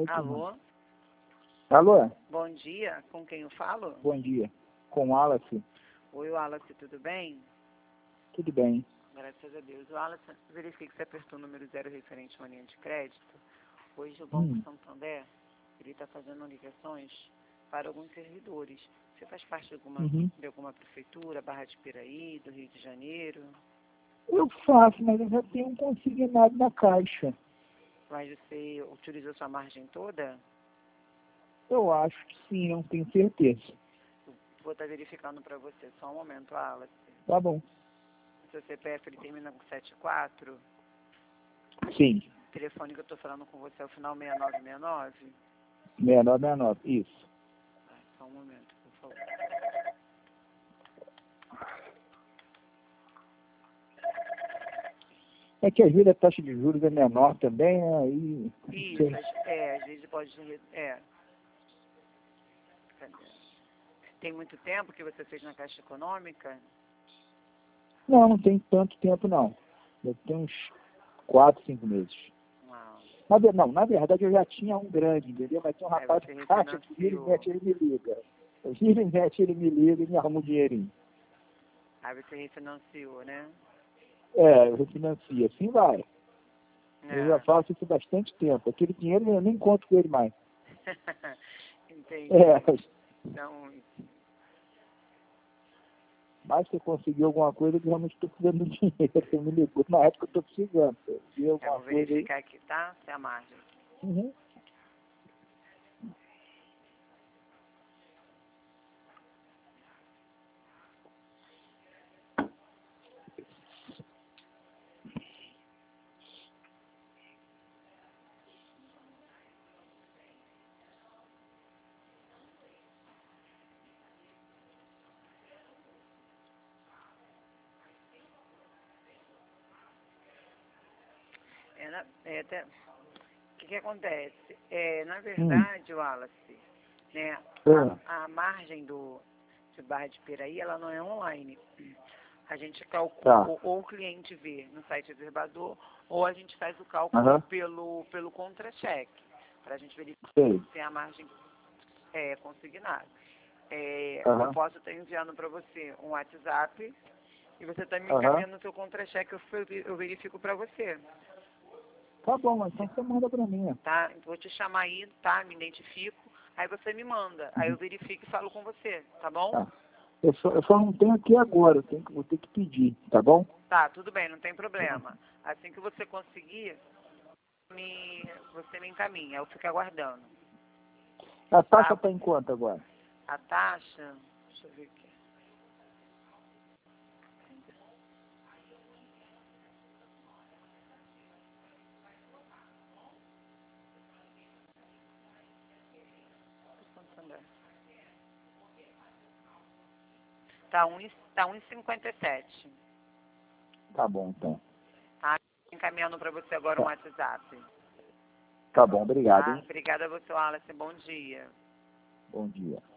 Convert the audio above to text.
Alô? Alô? Bom dia, com quem eu falo? Bom dia. Com o Wallace. Oi, Wallace, tudo bem? Tudo bem. Graças a Deus. Wallace, verifiquei que você apertou o número 0 referente à uma linha de crédito. Hoje o Banco Santander, ele está fazendo ligações para alguns servidores. Você faz parte de alguma prefeitura, Barra de Piraí, do Rio de Janeiro? Eu faço, mas eu já tenho um consignado na caixa. Mas você utilizou sua margem toda? Eu acho que sim, não tenho certeza. Vou estar verificando para você. Só um momento, Wallace. Tá bom. Seu CPF ele termina com 74? Sim. O telefone que eu estou falando com você é o final 6969? 6969, isso. Só um momento, por favor. É que às vezes a taxa de juros é menor também, né? Aí... Isso, às vezes pode... Cadê? Tem muito tempo que você fez na Caixa Econômica? Não, não tem tanto tempo não. Deve ter uns 4, 5 meses. Não. Na verdade eu já tinha um grande, entendeu? Mas tem um rapaz de caixa que vira e mete, ele me liga. Vira e mete, ele me liga e me arruma um dinheirinho. Aí você refinanciou, né? É, eu refinancio, assim vai. Eu já Ah. faço isso há bastante tempo. Aquele dinheiro eu nem conto com ele mais. Entendi. Então, mas se eu conseguir alguma coisa, eu realmente estou precisando de dinheiro. Você me ligou na época que eu estou precisando. eu vou verificar aqui, tá? Se é a margem. Uhum. O que acontece? Na verdade, Wallace, né, a margem de Barra de Piraí, ela não é online. A gente calcula, ou o cliente vê no site Verbador, ou a gente faz o cálculo pelo contra-cheque, para a gente verificar se a margem é consignada. Eu posso estar enviando para você um WhatsApp e você está me encaminhando o seu contra-cheque, eu verifico para você. Tá bom, então você manda para mim. Tá? Vou te chamar aí, tá? Me identifico, aí você me manda. Aí eu verifico e falo com você, tá bom? Tá. Eu só não tenho aqui agora, vou ter que pedir, tá bom? Tá, tudo bem, não tem problema. Assim que você conseguir, você me encaminha, eu fico aguardando. A taxa está em quanto agora? A taxa, deixa eu ver aqui. Tá 1,57. Tá bom, então. Tá? Encaminhando para você agora um WhatsApp. Tá bom, obrigado. Tá? Obrigada a você, Wallace. Bom dia. Bom dia.